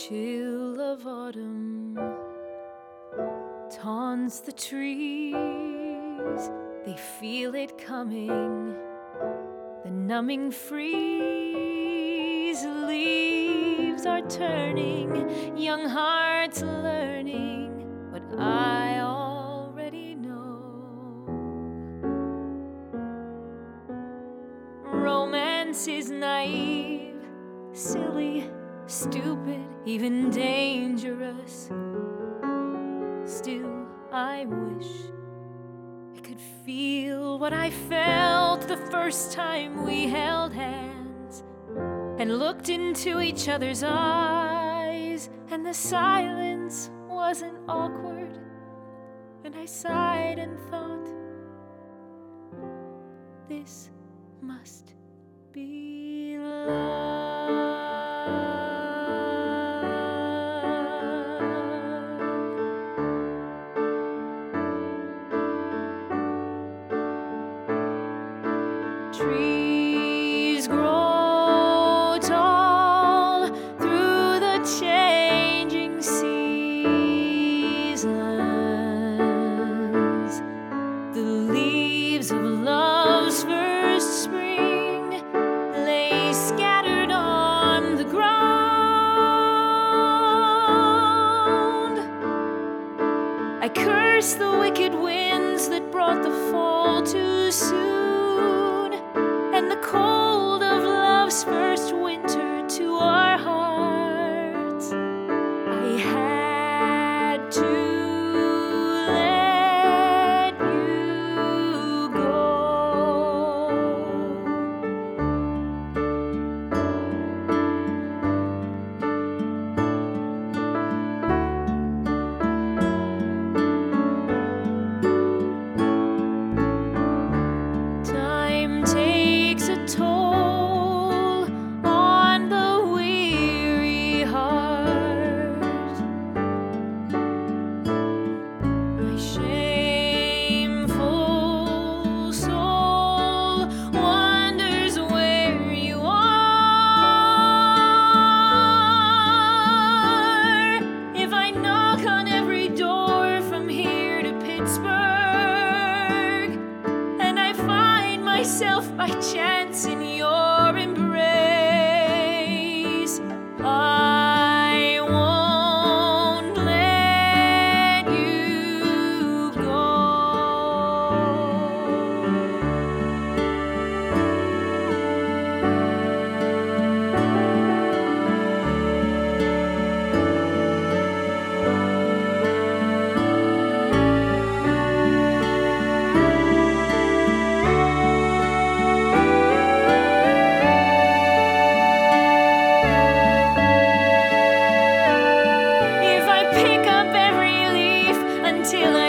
chill of autumn taunts the trees. They feel it coming, the numbing freeze. Leaves are turning, young hearts learning what I already know. Romance is naive, silly, stupid, even dangerous. Still, I wish I could feel what I felt the first time we held hands and looked into each other's eyes, and the silence wasn't awkward, and I sighed and thought, this must be love. Trees grow tall through the changing seasons. The leaves of love's first spring lay scattered on the ground. I curse the wicked winds that brought the fall too soon, and the cold of love's first winter to our hearts. I had to let you go. Time takes a toll on the weary heart. My shameful soul wonders where you are. If I knock on every door from here to Pittsburgh, and I find myself by chance in your embrace, I won't let you go. If I pick up every leaf until